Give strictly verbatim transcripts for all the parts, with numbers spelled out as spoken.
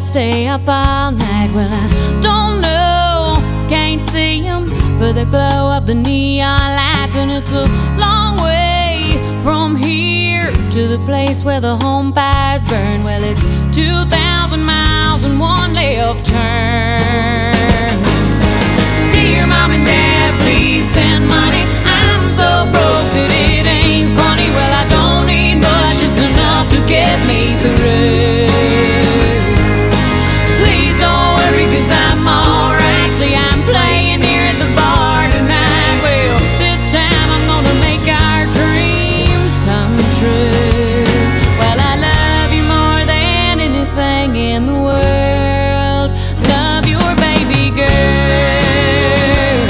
stay up all night. Well, I don't know, can't see them for the glow of the neon lights. And it's a long way from here to the place where the home fires burn. Well, it's two thousand miles and one left turn. Dear Mom and Dad, please send money. I'm so broke that it ain't funny. Well, I don't need much, just enough to get me through. Please don't worry, cause I'm alright. See, I'm playing here at the bar tonight. Well, this time I'm gonna make our dreams come true. Well, I love you more than anything in the world. Love your baby girl.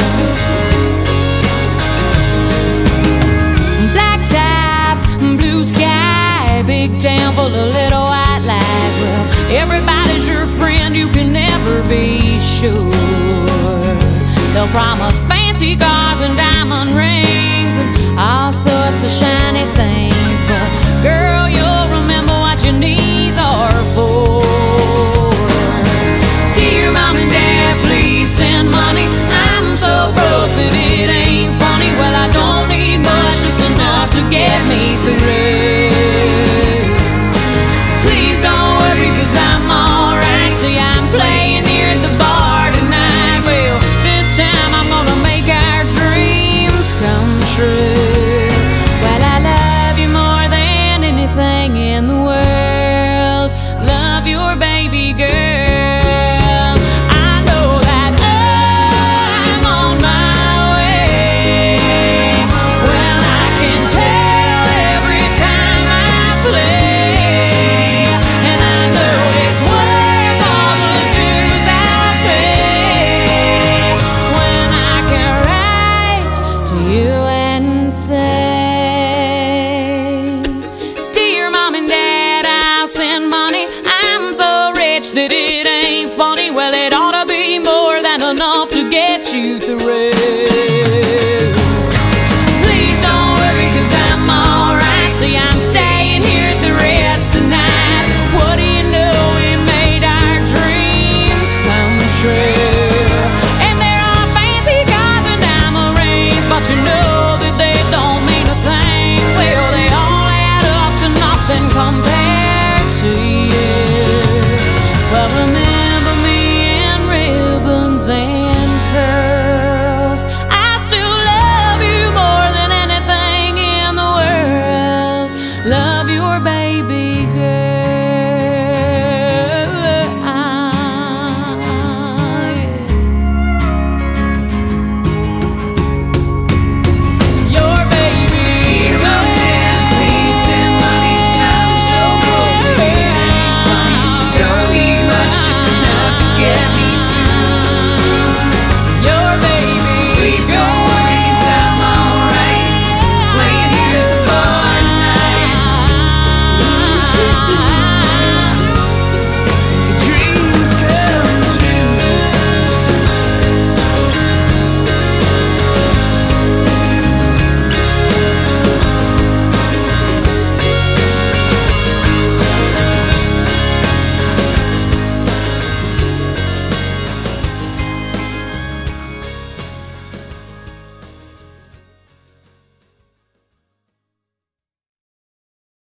Black top, blue sky, big town full of little white lies. Well, everybody's your friend, you can never be sure. They'll promise fancy cars and diamond rings and all sorts of shiny things, but girl, you'll remember what you need